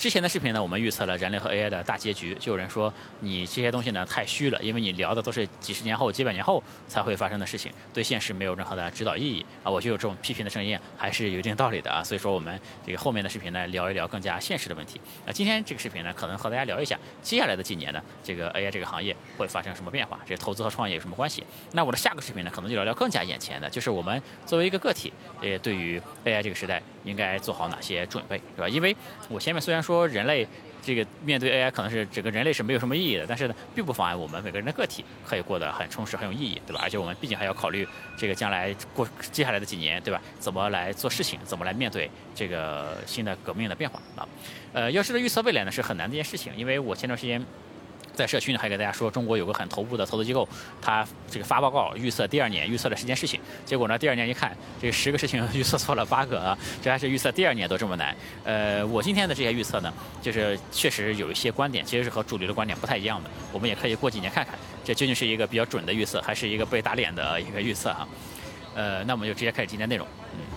之前的视频呢，我们预测了人类和 AI 的大结局，就有人说你这些东西呢太虚了，因为你聊的都是几十年后、几百年后才会发生的事情，对现实没有任何的指导意义啊。我觉得这种批评的声音还是有一定道理的啊。所以说我们这个后面的视频呢，聊一聊更加现实的问题。今天这个视频呢，可能和大家聊一下接下来的几年呢，这个 AI 这个行业会发生什么变化，这投资和创业有什么关系？那我的下个视频呢，可能就聊聊更加眼前的，就是我们作为一个个体，对于 AI 这个时代应该做好哪些准备，对吧？因为我前面虽然说人类这个面对 AI 可能是整个人类是没有什么意义的，但是呢，并不妨碍我们每个人的个体可以过得很充实、很有意义，对吧？而且我们毕竟还要考虑这个将来接下来的几年，对吧？怎么来做事情，怎么来面对这个新的革命的变化啊？要是预测未来呢，是很难的一件事情，因为我前段时间在社区呢，还给大家说，中国有个很头部的投资机构，他这个发报告预测第2年预测了10件事情，结果呢，第2年一看，这10个事情预测错了8个啊，这还是预测第2年都这么难。我今天的这些预测呢，就是确实有一些观点其实是和主流的观点不太一样的，我们也可以过几年看看，这究竟是一个比较准的预测，还是一个被打脸的一个预测啊？那我们就直接开始今天内容。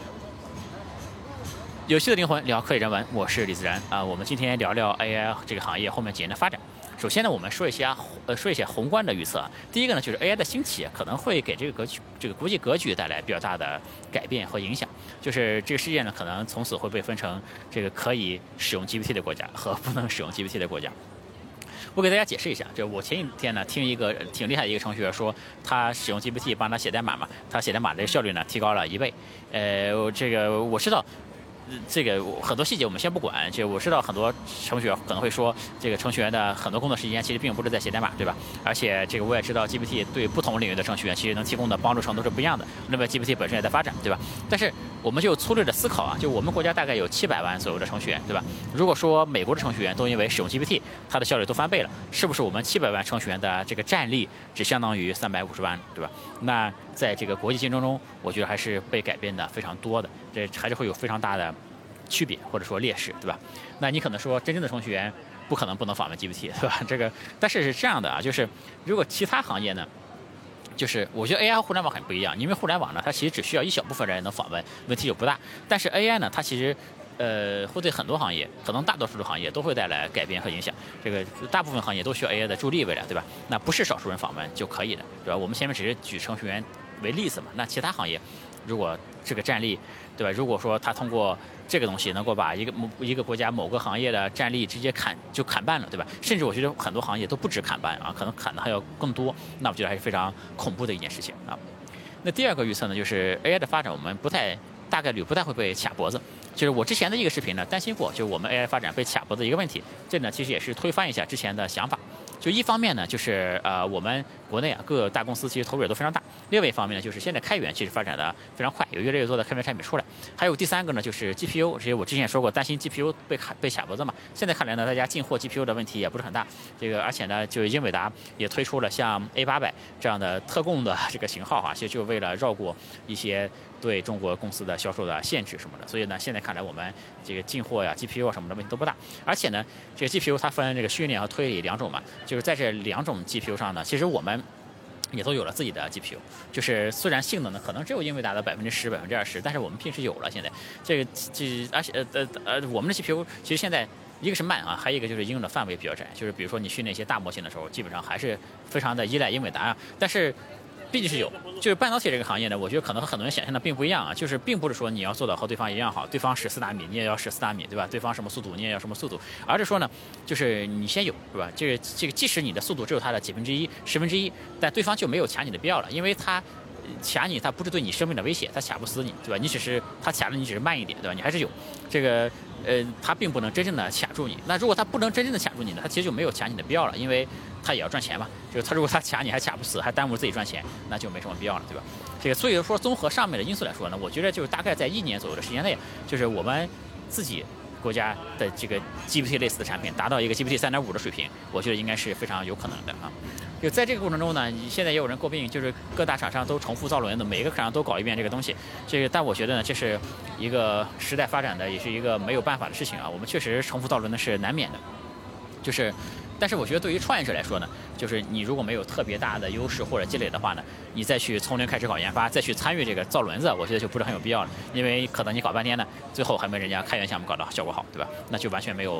有趣的灵魂聊科技人文，我是李自然啊。我们今天聊聊 AI 这个行业后面几年的发展。首先呢，我们说一下宏观的预测。第一个呢，就是 AI 的兴起可能会给这个国际格局带来比较大的改变和影响。就是这个世界呢，可能从此会被分成这个可以使用 GPT 的国家和不能使用 GPT 的国家。我给大家解释一下，就我前几天呢听一个挺厉害的一个程序员说，他使用 GPT 帮他写代码嘛，他写代码的效率呢提高了1倍。这个我知道。这个很多细节我们先不管，就我知道很多程序员可能会说，这个程序员的很多工作时间其实并不是在写代码，对吧？而且这个我也知道 GPT 对不同领域的程序员其实能提供的帮助程度是不一样的。那么 GPT 本身也在发展，对吧？但是我们就粗略的思考啊，就我们国家大概有700万左右的程序员，对吧？如果说美国的程序员都因为使用 GPT， 它的效率都翻倍了，是不是我们700万程序员的这个战力只相当于350万，对吧？那在这个国际竞争中，我觉得还是被改变的非常多的，这还是会有非常大的区别或者说劣势，对吧？那你可能说真正的程序员不可能不能访问 GPT， 对吧？这个但是这样的啊，就是如果其他行业呢，就是我觉得 AI 和互联网很不一样，因为互联网呢，它其实只需要一小部分人能访问，问题就不大。但是 AI 呢，它其实会对很多行业，可能大多数的行业都会带来改变和影响。这个大部分行业都需要 AI 的助力未来，对吧？那不是少数人访问就可以的，对吧？我们前面只是举程序员为例子嘛，那其他行业如果这个战力，对吧？如果说他通过这个东西能够把一个国家某个行业的战力直接砍半了，对吧？甚至我觉得很多行业都不止砍半啊，可能砍的还要更多。那我觉得还是非常恐怖的一件事情啊。那第二个预测呢，就是 AI 的发展，我们大概率不太会被卡脖子。就是我之前的一个视频呢，担心过，就我们 AI 发展被卡脖子一个问题。这呢，其实也是推翻一下之前的想法。就一方面呢，就是我们国内啊各大公司其实投入也都非常大；另外一方面呢，就是现在开源其实发展的非常快，有越来越多的开源产品出来。还有第三个呢，就是 GPU， 这些我之前也说过，担心 GPU 被卡脖子嘛。现在看来呢，大家进货 GPU 的问题也不是很大。这个而且呢，就英伟达也推出了像 A800这样的特供的这个型号啊，其实就为了绕过一些对中国公司的销售的限制什么的。所以呢，现在看来我们这个进货呀、GPU 啊什么的问题都不大。而且呢，这个 GPU 它分这个训练和推理2种嘛。就是在这2种 GPU 上呢，其实我们也都有了自己的 GPU。就是虽然性能呢可能只有英伟达的10%、20%，但是我们平时有了。现在而且我们的 GPU 其实现在一个是慢啊，还有一个就是应用的范围比较窄。就是比如说你训练一些大模型的时候，基本上还是非常的依赖英伟达啊。但是毕竟是有，就是半导体这个行业呢，我觉得可能和很多人想象的并不一样啊。就是并不是说你要做到和对方一样好，对方14纳米你也要14纳米，对吧？对方什么速度你也要什么速度，而是说呢，就是你先有，是吧？这个即使你的速度只有它的1/10、1/10，但对方就没有卡你的必要了，因为它卡你，它不是对你生命的威胁，它卡不死你，对吧？你只是它卡了你只是慢一点，对吧？你还是有这个它并不能真正的卡住你。那如果它不能真正的卡住你呢，它其实就没有卡你的必要了，因为它也要赚钱嘛。就是它如果它卡你还卡不死，还耽误自己赚钱，那就没什么必要了，对吧？这个所以说综合上面的因素来说呢，我觉得就是大概在1年左右的时间内，就是我们自己国家的这个 GPT 类似的产品达到一个 GPT 3.5的水平，我觉得应该是非常有可能的啊。就在这个过程中呢，现在也有人诟病，就是各大厂商都重复造轮子，每个厂商都搞一遍这个东西。但我觉得呢，这是一个时代发展的，也是一个没有办法的事情啊。我们确实重复造轮呢是难免的，但是我觉得对于创业者来说呢，就是你如果没有特别大的优势或者积累的话呢，你再去从零开始搞研发，再去参与这个造轮子，我觉得就不是很有必要了。因为可能你搞半天呢，最后还没人家开源项目搞得效果好，对吧？那就完全没有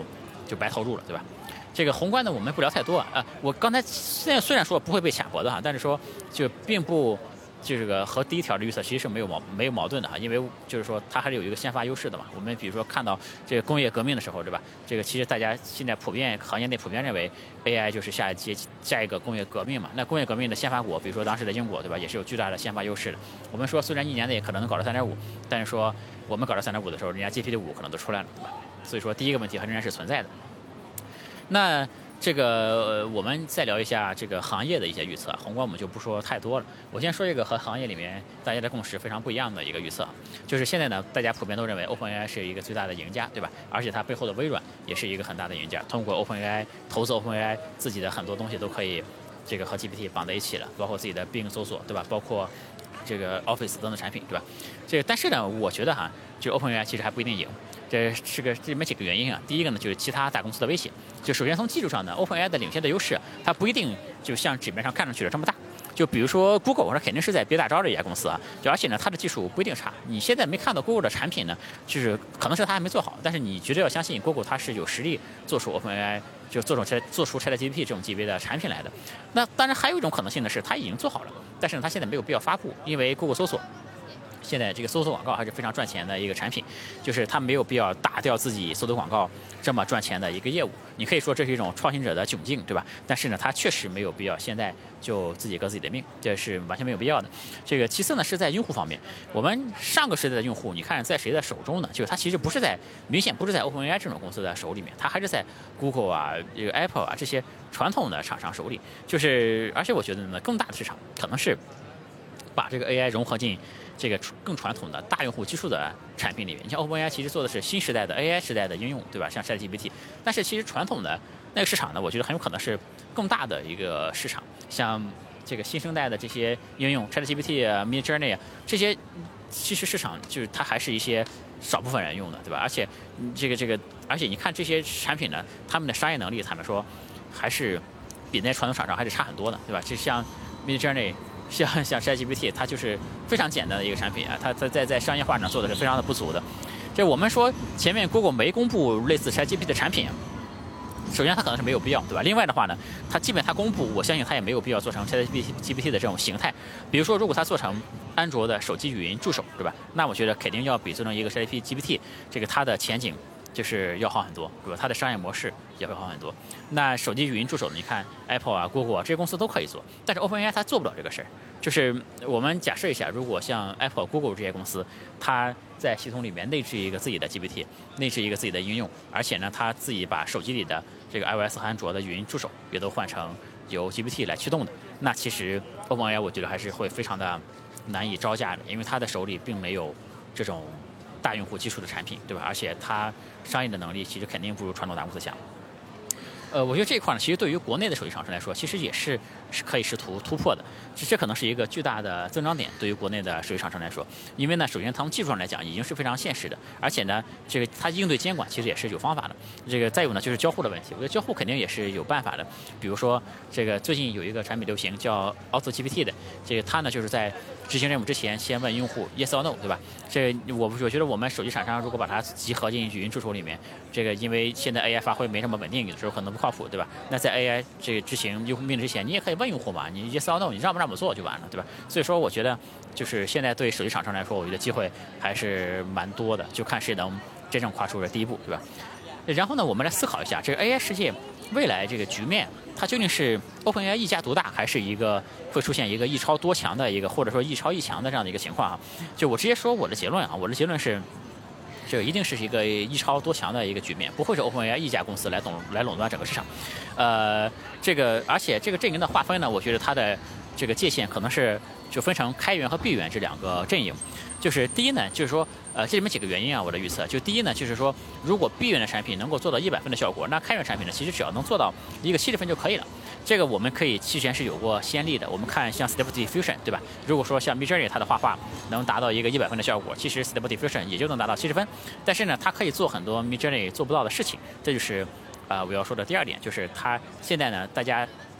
就白投入了，对吧？这个宏观呢，我们不聊太多啊。我刚才现在虽然说不会被卡脖子哈，但是说就并不。就这个和第一条的预测其实是没有矛盾的哈，因为就是说它还是有一个先发优势的嘛。我们比如说看到这个工业革命的时候，对吧？这个其实大家现在行业内普遍认为 AI 就是下一个工业革命嘛。那工业革命的先发国，比如说当时的英国，对吧？也是有巨大的先发优势的。我们说虽然一年内可能能搞到3.5，但是说我们搞到3.5的时候，人家 GPT-5可能都出来了，对吧？所以说第一个问题还仍然是存在的。那这个我们再聊一下这个行业的一些预测，宏观我们就不说太多了。我先说一个和行业里面大家的共识非常不一样的一个预测，就是现在呢，大家普遍都认为 OpenAI 是一个最大的赢家，对吧？而且它背后的微软也是一个很大的赢家，通过 OpenAI 投资 OpenAI 自己的很多东西都可以这个和 GPT 绑在一起了，包括自己的 Bing 搜索，对吧？包括这个 Office 等等产品，对吧？但是呢，我觉得哈，就 OpenAI 其实还不一定赢。这里面几个原因啊。第一个呢，就是其他大公司的威胁。就首先从技术上呢 ，OpenAI 的领先的优势，它不一定就像纸面上看上去的这么大。就比如说 Google， 它肯定是在憋大招的一家公司啊。就而且呢，它的技术不一定差。你现在没看到 Google 的产品呢，就是可能是它还没做好，但是你绝对要相信 Google 它是有实力做出 OpenAI 就做出 ChatGPT 这种级别的产品来的。那当然还有一种可能性呢，是它已经做好了，但是呢，它现在没有必要发布，因为 Google 搜索。现在这个搜索广告还是非常赚钱的一个产品，就是它没有必要打掉自己搜索广告这么赚钱的一个业务。你可以说这是一种创新者的窘境，对吧？但是呢，它确实没有必要现在就自己革自己的命，这是完全没有必要的。这个其次呢，是在用户方面，我们上个时代的用户，你看在谁的手中呢？就是它其实明显不是在 OpenAI 这种公司的手里面，它还是在 Google 啊、这个 Apple 啊这些传统的厂商手里。而且我觉得呢，更大的市场可能是把这个 AI 融合进这个更传统的大用户基数的产品里面。你像 OpenAI 其实做的是新时代的 AI 时代的应用，对吧？像 ChatGPT， 但是其实传统的那个市场呢，我觉得很有可能是更大的一个市场。像这个新生代的这些应用 ChatGPT、Midjourney 这些，其实市场就是它还是一些少部分人用的，对吧？而且而且你看这些产品呢，他们的商业能力，坦白说还是比那些传统厂商还是差很多的，对吧？就像 Midjourney。像 ChatGPT， 它就是非常简单的一个产品啊，它在商业化上做的是非常的不足的。这我们说前面 Google 没公布类似 ChatGPT 的产品，首先它可能是没有必要，对吧？另外的话呢，即便它公布，我相信它也没有必要做成 ChatGPT 的这种形态。比如说，如果它做成安卓的手机语音助手，对吧？那我觉得肯定要比做成一个 ChatGPT 这个它的前景就是要好很多，对吧？它的商业模式也会好很多。那手机语音助手，你看 Apple 啊、Google 啊这些公司都可以做，但是 OpenAI 它做不了这个事儿。就是我们假设一下，如果像 Apple、Google 这些公司，它在系统里面内置一个自己的 GPT， 内置一个自己的应用，而且呢，它自己把手机里的这个 iOS 和安卓的语音助手也都换成由 GPT 来驱动的，那其实 OpenAI 我觉得还是会非常的难以招架的，因为它的手里并没有这种大用户基础的产品，对吧？而且它商业的能力其实肯定不如传统大公司强。我觉得这一块呢，其实对于国内的手机厂商来说，其实也是可以试图突破的。这可能是一个巨大的增长点，对于国内的手机厂商来说。因为呢，首先从技术上来讲，已经是非常现实的，而且呢，这个它应对监管其实也是有方法的。再有呢，就是交互的问题，我觉得交互肯定也是有办法的。比如说，最近有一个产品流行叫 AutoGPT 的，它呢就是在执行任务之前先问用户 yes or no， 对吧？我觉得我们手机厂商如果把它集合进语音助手里面，因为现在 AI 发挥没什么稳定，有的时候可能不靠谱，对吧？那在 AI 执行用户命令之前，你也可以问用户嘛，你 yes or no， 你让不让我做就完了，对吧？所以说，我觉得就是现在对手机厂商来说，我觉得机会还是蛮多的，就看谁能真正跨出这第一步，对吧？然后呢，我们来思考一下这个 AI 世界未来这个局面，它究竟是 OpenAI 一家独大，还是会出现一个一超多强的或者说一超一强的这样的一个情况啊？就我直接说我的结论啊，我的结论是，这一定是一个一超多强的一个局面，不会是 OpenAI 一家公司来垄断整个市场。而且这个阵营的划分呢，我觉得它的这个界限可能是就分成开源和闭源这两个阵营。就是第一呢，就是说，这里面几个原因啊，我的预测，就第一呢，就是说，如果闭源的产品能够做到100分的效果，那开源产品呢，其实只要能做到一个70分就可以了。这个我们可以之前是有过先例的，我们看像 Stable Diffusion， 对吧？如果说像 Midjourney 它的画画能达到一个100分的效果，其实 Stable Diffusion 也就能达到70分。但是呢，它可以做很多 Midjourney 做不到的事情，这就是我要说的第二点，就是它现在呢，大家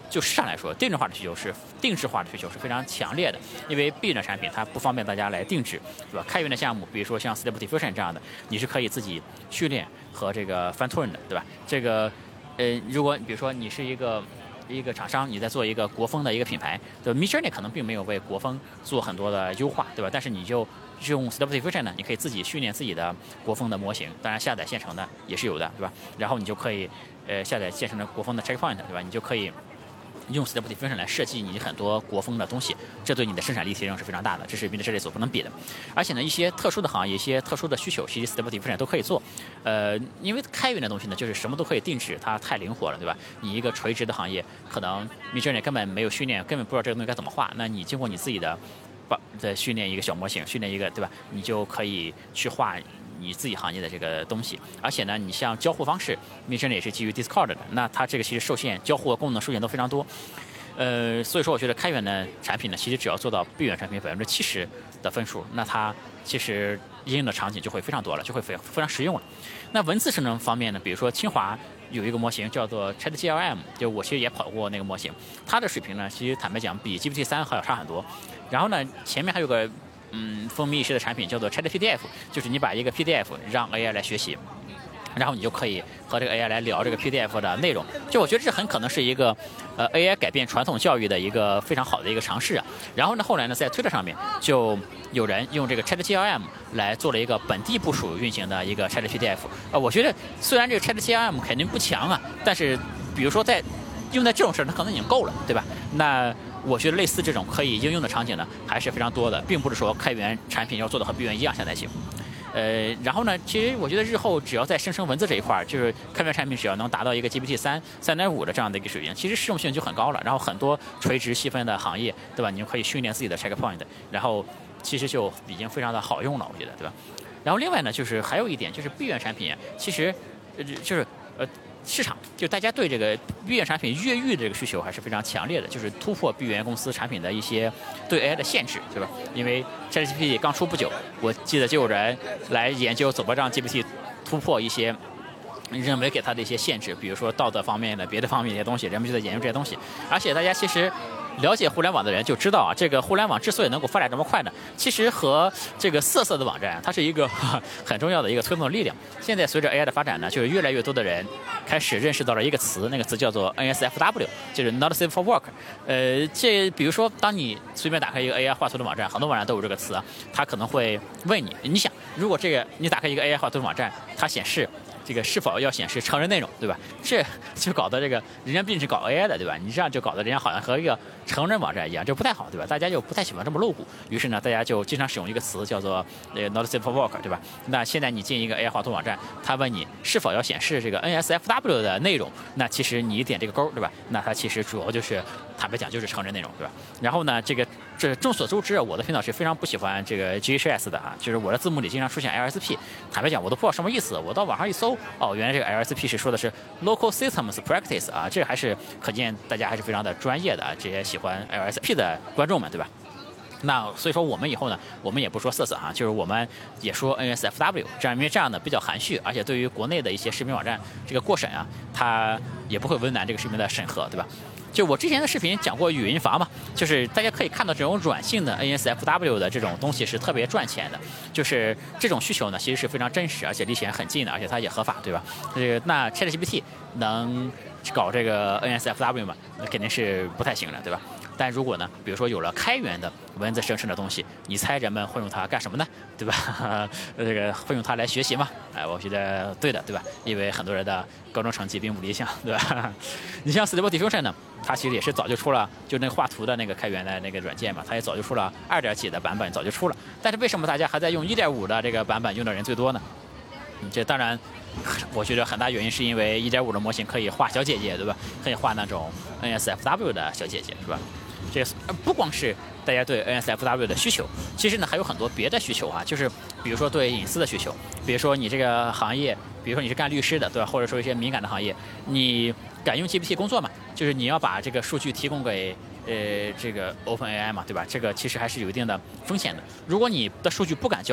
就市场来说，定制化的需求是非常强烈的，因为闭源的产品它不方便大家来定制，对吧？开源的项目，比如说像 Stable Diffusion 这样的，你是可以自己训练和这个fine tune的，对吧？这个如果比如说你是一个厂商，你在做一个国风的一个品牌，对 Midjourney 可能并没有为国风做很多的优化，对吧？但是你就用 Stable Diffusion 呢，你可以自己训练自己的国风的模型，当然下载现成的也是有的，对吧？然后你就可以下载现成的国风的 checkpoint， 对吧？你就可以用 Stable Diffusion 来设计你很多国风的东西，这对你的生产力提升是非常大的，这是Midjourney所不能比的。而且呢，一些特殊的行业、一些特殊的需求，其实 Stable Diffusion 都可以做。因为开源的东西呢，就是什么都可以定制，它太灵活了，对吧？你一个垂直的行业，可能Midjourney根本没有训练，根本不知道这个东西该怎么画，那你经过你自己的训练一个小模型，训练一个，对吧？你就可以去画你自己行业的这个东西。而且呢，你像交互方式，Midjourney也是基于 Discord 的，那它这个其实受限交互功能受限都非常多。所以说我觉得开源的产品呢，其实只要做到闭源产品70%的分数，那它其实应用的场景就会非常多了，就会非常实用了。那文字生成方面呢，比如说清华有一个模型叫做 ChatGLM， 就我其实也跑过那个模型，它的水平呢，其实坦白讲比 GPT-3还要差很多。然后呢，前面还有个风靡一时的产品叫做 ChatPDF， 就是你把一个 PDF 让 AI 来学习，然后你就可以和这个 AI 来聊这个 PDF 的内容。就我觉得这很可能是一个AI 改变传统教育的一个非常好的一个尝试啊。然后呢，后来呢，在推特上面就有人用这个 ChatGLM 来做了一个本地部署运行的一个 ChatPDF。我觉得虽然这个 ChatGLM 肯定不强啊，但是比如说用在这种事儿，它可能已经够了，对吧？那我觉得类似这种可以应用的场景呢，还是非常多的，并不是说开源产品要做的和闭源一样下才行。然后呢，其实我觉得日后只要在生成文字这一块，就是开源产品只要能达到一个 GPT-3、3.5 的这样的一个水平，其实适用性就很高了。然后很多垂直细分的行业，对吧？你就可以训练自己的 checkpoint， 然后其实就已经非常的好用了，我觉得，对吧？然后另外呢，就是还有一点就是闭源产品，其实就是市场就大家对这个闭源产品越狱的这个需求还是非常强烈的，就是突破闭源公司产品的一些对 AI 的限制，对吧？因为 ChatGPT 刚出不久，我记得就有人来研究怎么让 GPT 突破一些认为给它的一些限制，比如说道德方面的、别的方面的一些东西，人们就在研究这些东西。而且大家其实了解互联网的人就知道啊，这个互联网之所以能够发展这么快呢，其实和这个色的网站它是一个很重要的一个推动的力量。现在随着 AI 的发展呢，就是越来越多的人开始认识到了一个词，那个词叫做 NSFW， 就是 Not Safe for Work。比如说当你随便打开一个 AI 画图的网站，很多网站都有这个词啊，它可能会问你，你想如果这个你打开一个 AI 画图的网站，它显示这个是否要显示成人内容，对吧？这就搞得这个人家毕竟是搞 AI 的，对吧？你这样就搞得人家好像和一个成人网站一样，这不太好，对吧？大家就不太喜欢这么露骨，于是呢，大家就经常使用一个词叫做not safe for work， 对吧？那现在你进一个 AI 画图网站，他问你是否要显示这个 NSFW 的内容，那其实你点这个勾，对吧？那它其实主要就是坦白讲就是成人内容，对吧？然后呢，这众所周知，我的频道是非常不喜欢这个 GHS 的啊，就是我的字幕里经常出现 LSP， 坦白讲我都不知道什么意思，我到网上一搜，哦，原来这个 LSP 是说的是 Local Systems Practice 啊，这还是可见大家还是非常的专业的啊，这些喜欢 LSP 的观众们，对吧？那所以说我们以后呢，我们也不说色啊，就是我们也说 NSFW， 因为这样呢比较含蓄，而且对于国内的一些视频网站这个过审啊，它也不会为难这个视频的审核，对吧？就我之前的视频讲过语音阀嘛，就是大家可以看到这种软性的 NSFW 的这种东西是特别赚钱的，就是这种需求呢其实是非常真实，而且离钱很近的，而且它也合法，对吧？那 ChatGPT 能搞这个 NSFW 嘛，那肯定是不太行的，对吧？但如果呢，比如说有了开源的文字生成的东西，你猜人们会用它干什么呢？对吧？这个会用它来学习吗？我觉得对的，对吧？因为很多人的高中成绩并不理想，对吧？你像 Stable Diffusion 呢，它其实也是早就出了，就那个画图的那个开源的那个软件嘛，它也早就出了2点几的版本，早就出了。但是为什么大家还在用1.5的这个版本用的人最多呢？这当然，我觉得很大原因是因为1.5的模型可以画小姐姐，对吧？可以画那种 NSFW 的小姐姐，是吧？这不光是大家对 NSFW 的需求，其实呢还有很多别的需求啊，就是比如说对隐私的需求，比如说你这个行业，比如说你是干律师的，对吧？或者说一些敏感的行业，你敢用 GPT 工作嘛？就是你要把这个数据提供给这个 OpenAI 嘛，对吧？这个其实还是有一定的风险的。如果你的数据不敢交给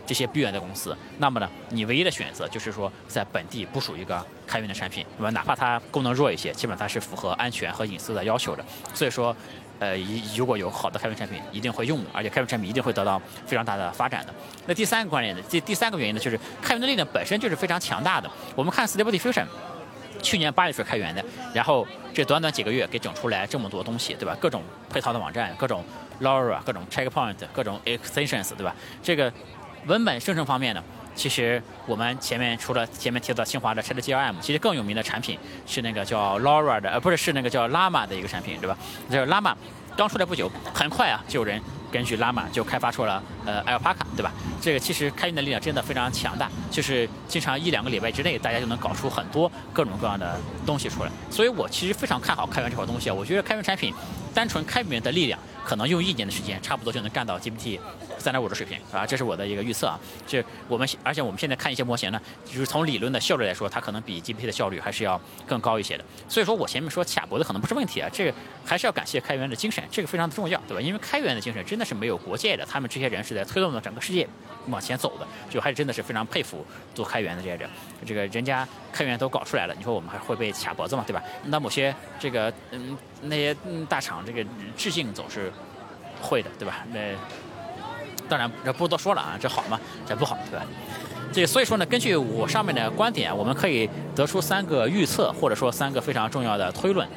这些闭源的公司，那么呢，你唯一的选择就是说在本地部署一个开源的产品，对吧？哪怕它功能弱一些，基本上它是符合安全和隐私的要求的。所以说，如果有好的开源产品，一定会用的，而且开源产品一定会得到非常大的发展的。那第三个观点呢，第三个原因呢，就是开源的力量本身就是非常强大的。我们看 Stable Diffusion。去年8月份开源的，然后这短短几个月给整出来这么多东西，对吧？各种配套的网站，各种 LoRa， 各种 checkpoint， 各种 extensions， 对吧？这个文本生成方面呢，其实我们除了前面提到清华的 ChatGLM， 其实更有名的产品是那个叫 LoRa 的，不是那个叫 Llama 的一个产品，对吧？这个 Llama 刚出来不久，很快啊就有人根据 Llama 就开发出了Alpaca， 对吧？这个其实开源的力量真的非常强大，就是经常1-2个礼拜之内，大家就能搞出很多各种各样的东西出来。所以我其实非常看好开源这块东西啊，我觉得开源产品单纯开源的力量，可能用1年的时间，差不多就能干到 GPT 3.5的水平啊，这是我的一个预测啊。而且我们现在看一些模型呢，就是从理论的效率来说，它可能比 GPT 的效率还是要更高一些的。所以说我前面说卡脖子可能不是问题啊，这个还是要感谢开源的精神，这个非常的重要，对吧？因为开源的精神真的是没有国界的，他们这些人是在推动着整个世界往前走的，就还是真的是非常佩服做开源的这些人。这个人家开源都搞出来了，你说我们还会被卡脖子嘛，对吧？那某些这个那些大厂这个致敬总是会的，对吧？那当然这不多说了啊，这好吗？这不好，对吧？这个所以说呢，根据我上面的观点，我们可以得出3个预测，或者说3个非常重要的推论。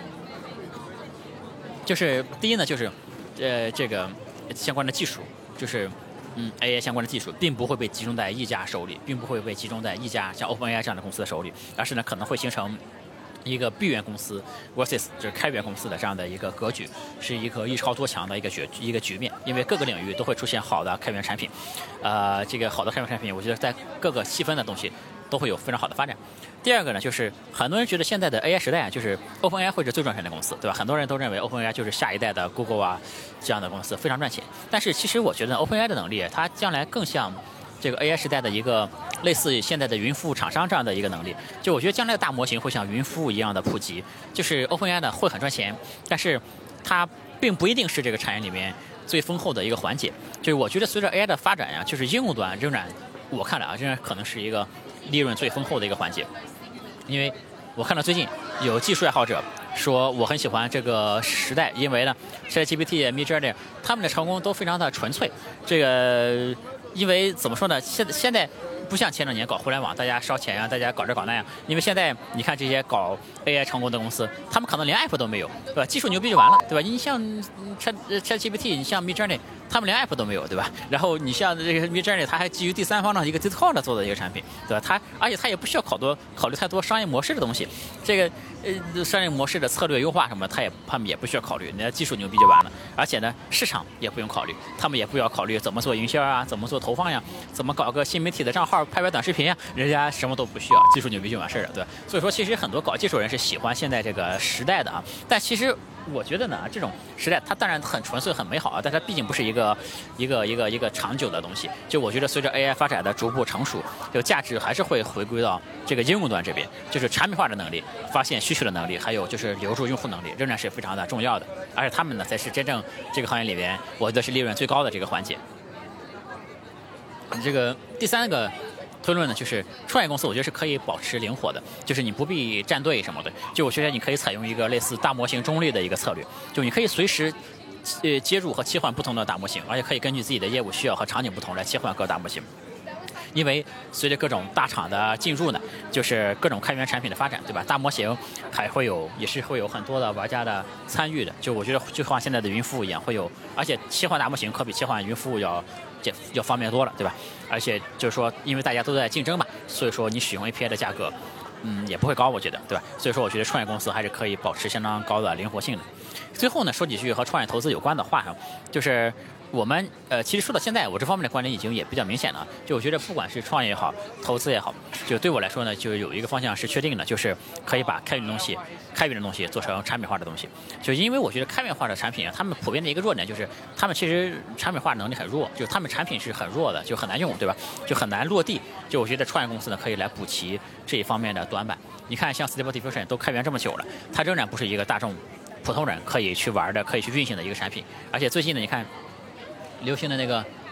就是第一呢，就是这个相关的技术，就是AI 相关的技术并不会被集中在一家手里，并不会被集中在一家像 OpenAI 这样的公司的手里，而是呢可能会形成一个闭源公司 versus 就是开源公司的这样的一个格局，是一个一超多强的一个局面，因为各个领域都会出现好的开源产品，这个好的开源产品，我觉得在各个细分的东西都会有非常好的发展。第二个呢，就是很多人觉得现在的 AI 时代就是 OpenAI 会是最赚钱的公司，对吧？很多人都认为 OpenAI 就是下一代的 Google 啊这样的公司，非常赚钱。但是其实我觉得 OpenAI 的能力，它将来更像这个 AI 时代的一个类似现在的云服务厂商这样的一个能力。就我觉得将来的大模型会像云服务一样的普及，就是 OpenAI 呢会很赚钱，但是它并不一定是这个产业里面最丰厚的一个环节。就是我觉得随着 AI 的发展呀，就是应用端仍然，我看来啊，仍然可能是一个利润最丰厚的一个环节。因为我看到最近有技术爱好者说我很喜欢这个时代，因为呢 ChatGPT、Midjourney 他们的成功都非常的纯粹。这个因为怎么说呢，现在不像前2年搞互联网，大家烧钱啊，大家搞这搞那样。因为现在你看这些搞 AI 成功的公司，他们可能连 app 都没有，对吧？技术牛逼就完了，对吧？你像 ChatGPT， 你像 Midjourney， 他们连 app 都没有，对吧？然后你像这个 Midjourney， 它还基于第三方的一个 Discord 做的一个产品，对吧？而且它也不需要考虑太多商业模式的东西，这个商业模式的策略优化什么，他们也不需要考虑，你的技术牛逼就完了。而且呢，市场也不用考虑，他们也不要考虑怎么做营销啊，怎么做投放呀，怎么搞个新媒体的账号拍短视频呀，人家什么都不需要，技术牛逼就完事了，对吧？所以说，其实很多搞技术人是喜欢现在这个时代的啊，但其实我觉得呢，这种时代它当然很纯粹、很美好啊，但它毕竟不是一个长久的东西。就我觉得，随着 AI 发展的逐步成熟，这个价值还是会回归到这个应用端这边，就是产品化的能力、发现需求的能力，还有就是留住用户能力，仍然是非常的重要的。而且他们呢，才是真正这个行业里面，我觉得是利润最高的这个环节。这个第3个推论呢，就是创业公司我觉得是可以保持灵活的，就是你不必站队什么的，就我觉得你可以采用一个类似大模型中立的一个策略，就你可以随时接入和切换不同的大模型，而且可以根据自己的业务需要和场景不同来切换各大模型。因为随着各种大厂的进入呢，就是各种开源产品的发展，对吧？大模型也是会有很多的玩家的参与的。就我觉得就像现在的云服务一样，会有，而且切换大模型可比切换云服务要方便多了，对吧？而且就是说，因为大家都在竞争嘛，所以说你使用 API 的价格，也不会高，我觉得，对吧？所以说，我觉得创业公司还是可以保持相当高的灵活性的。最后呢，说几句和创业投资有关的话，就是我们其实说到现在，我这方面的观点已经也比较明显了。就我觉得，不管是创业也好，投资也好，就对我来说呢，就有一个方向是确定的，就是可以把开源的东西做成产品化的东西。就因为我觉得开源化的产品啊，他们普遍的一个弱点就是，他们其实产品化能力很弱，就是他们产品是很弱的，就很难用，对吧？就很难落地。就我觉得创业公司呢，可以来补齐这一方面的短板。你看，像 Stable Diffusion 都开源这么久了，它仍然不是一个大众普通人可以去玩的、可以去运行的一个产品。而且最近呢，你看流行的那个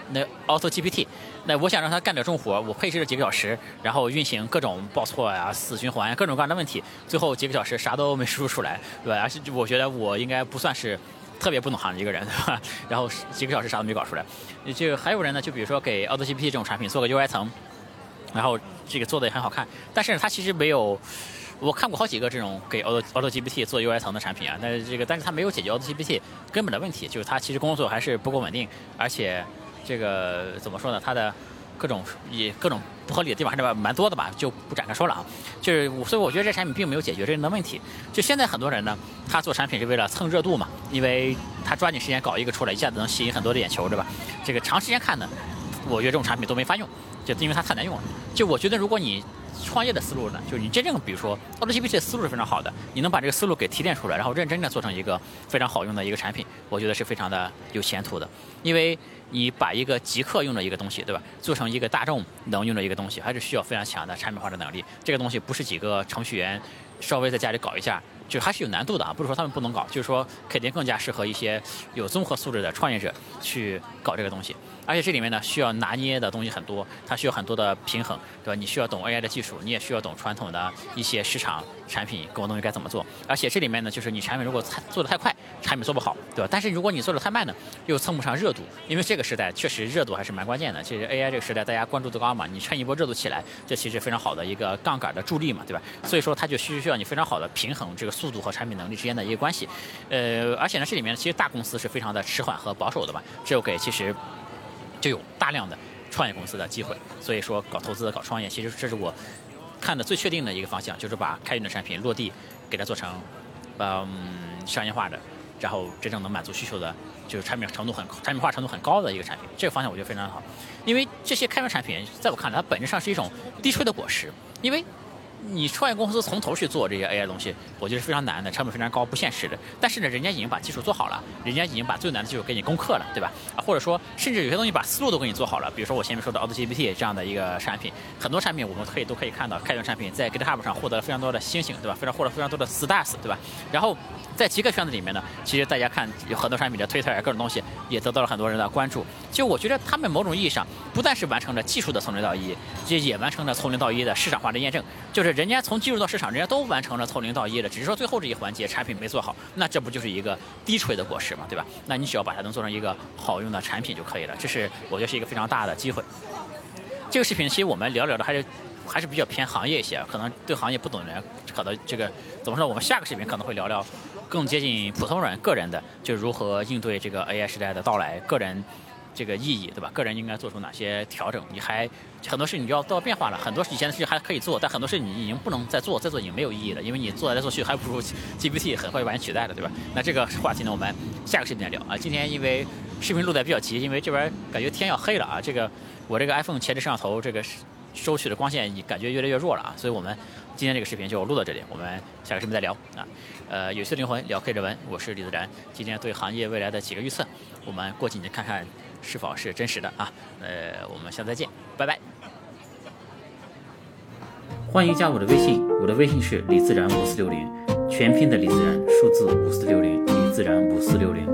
那 Auto GPT， 那我想让它干点重活，我配置了几个小时，然后运行各种报错呀、死循环各种各样的问题，最后几个小时啥都没输入出来，对吧？而且我觉得我应该不算是特别不懂行的一个人，对吧？然后几个小时啥都没搞出来。就还有人呢，就比如说给 Auto GPT 这种产品做个 UI 层，然后这个做的也很好看，但是它其实没有。我看过好几个这种给 Auto GPT 做 UI 层的产品啊，但是它没有解决 Auto GPT 根本的问题，就是它其实工作还是不够稳定，而且这个怎么说呢，它的各种不合理的地方还是蛮多的吧，就不展开说了啊。所以我觉得这产品并没有解决这样的问题。就现在很多人呢，他做产品是为了蹭热度嘛，因为他抓紧时间搞一个出来，一下子能吸引很多的眼球，对吧？这个长时间看呢，我觉得这种产品都没法用，就因为它太难用了。就我觉得如果你创业的思路呢，就是你真正比如说 Auto GPT 的思路是非常好的，你能把这个思路给提炼出来，然后认真的做成一个非常好用的一个产品，我觉得是非常的有前途的。因为你把一个极客用的一个东西，对吧，做成一个大众能用的一个东西，还是需要非常强的产品化的能力。这个东西不是几个程序员稍微在家里搞一下，就还是有难度的啊。不是说他们不能搞，就是说肯定更加适合一些有综合素质的创业者去搞这个东西。而且这里面呢，需要拿捏的东西很多，它需要很多的平衡，对吧？你需要懂 AI 的技术，你也需要懂传统的一些市场产品各种东西该怎么做。而且这里面呢，就是你产品如果做得太快，产品做不好，对吧？但是如果你做得太慢呢，又蹭不上热度，因为这个时代确实热度还是蛮关键的。其实 AI 这个时代大家关注度高嘛，你趁一波热度起来，这其实非常好的一个杠杆的助力嘛，对吧？所以说它就需要你非常好的平衡这个速度和产品能力之间的一个关系。而且呢，这里面其实大公司是非常的迟缓和保守的嘛，只有给其实就有大量的创业公司的机会，所以说搞投资、搞创业，其实这是我看的最确定的一个方向，就是把开源的产品落地，给它做成商业化的，然后真正能满足需求的，就是产品化程度很高的一个产品。这个方向我觉得非常好，因为这些开源产品在我看来，它本质上是一种低吹的果实，因为你创业公司从头去做这些 AI 的东西，我觉得是非常难的，成本非常高，不现实的。但是呢，人家已经把技术做好了，人家已经把最难的技术给你攻克了，对吧？或者说，甚至有些东西把思路都给你做好了。比如说我前面说的 Auto GPT 这样的一个产品，很多产品我们都可以看到，开源产品在 GitHub 上获得了非常多的星星，对吧？获得非常多的 stars， 对吧？然后在极客圈子里面呢，其实大家看有很多产品的 Twitter 各种东西也得到了很多人的关注。就我觉得他们某种意义上不但是完成了技术的从零到一，也完成了从零到一的市场化的验证，就是人家从技术到市场，人家都完成了从零到一的，只是说最后这一环节产品没做好，那这不就是一个低垂的果实嘛，对吧？那你只要把它能做成一个好用的产品就可以了，这是我觉得是一个非常大的机会。这个视频其实我们聊的还是比较偏行业一些，可能对行业不懂的人，可能这个怎么说？我们下个视频可能会聊更接近普通人个人的，就如何应对这个 AI 时代的到来，个人这个意义，对吧？个人应该做出哪些调整？你还很多事情你就要都要变化了，很多以前的事情还可以做，但很多事情你已经不能再做已经没有意义了，因为你做来做去还不如 GPT 很快把你取代了，对吧？那这个话题呢，我们下个视频再聊啊。今天因为视频录得比较急，因为这边感觉天要黑了啊，我这个 iPhone 前置摄像头这个收取的光线感觉越来越弱了啊，所以我们今天这个视频就录到这里，我们下个视频再聊啊。有趣的灵魂聊 K 人文，我是李自然。今天对行业未来的几个预测，我们过几年看看是否是真实的啊。我们下次再见，拜拜。欢迎加我的微信，我的微信是李自然5460，全拼的李自然，数字5460，李自然5460。